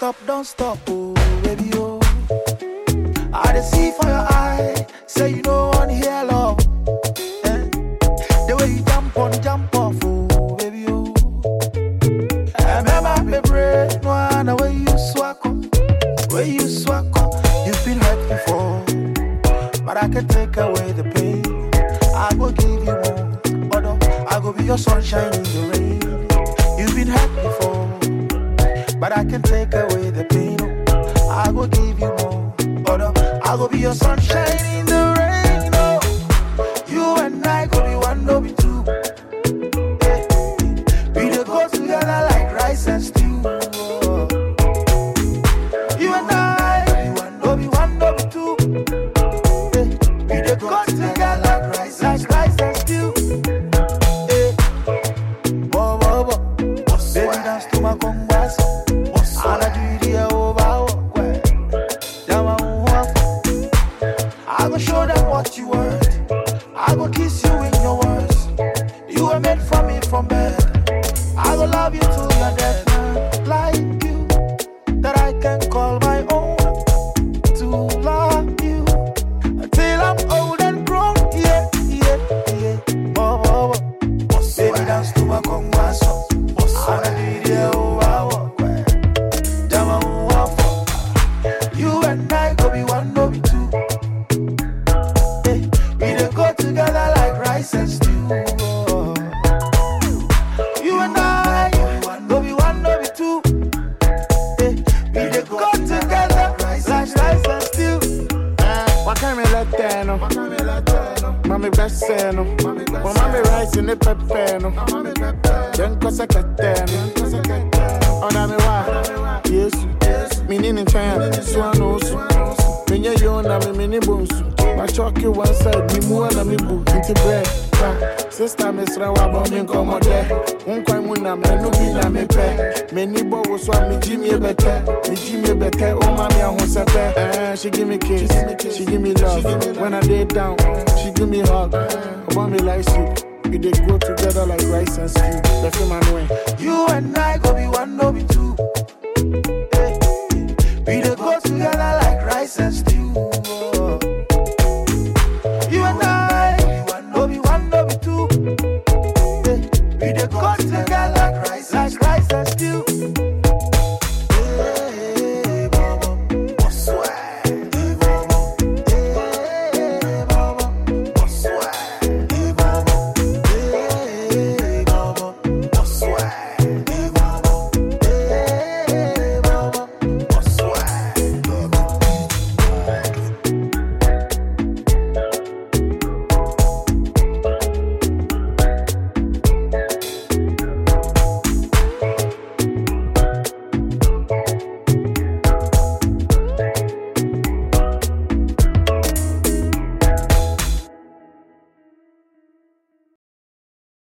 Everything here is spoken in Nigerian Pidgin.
don't stop, oh baby, oh. I dey see for your eye, say you don't want to hear love. The way you jump off, oh baby, oh. I remember me brain, one the way you swag up, You've been hurt before, but I can take away the pain. I will give you more, but I will be your sunshine in the rain. You've been hurt before, but I can take away the pain. I will give you more, but I will be your sunshine in the rain. Oh, you and I could be one, no be two. We dey go together like rice and stew. You and I could be one, no be two. We dey go together like rice and stew. Baby, dance to my congas. And I do the over. I go show them what you worth. I go kiss you in your words. You were made for me from birth. I go love you till you're dead. Like you, that I can call my own. To love you until I'm old and grown. Yeah. Baby, dance to my congas. And I do the over. You and I go be one, no be two. We dey go together like rice and stew. You and I go be one, no be two. We dey go together like rice and stew. Wakame lateno, mami beseno, mami rice in the pepeno, jenko sekateno. Ona me wa, yes, meaning in China, swanosu. Menye yona me mini bonsu. My chalky one side, me more na me book into bread. Sister Miss Rawa bombing come on there. Unquai muna me no be na me pe. Many bo was what me Jimmy better. Oh mommy I want sepe. She give me kiss, she give me love. When I lay down, she give me hug. About me like soup. We dey go together like rice and stew. That's my way.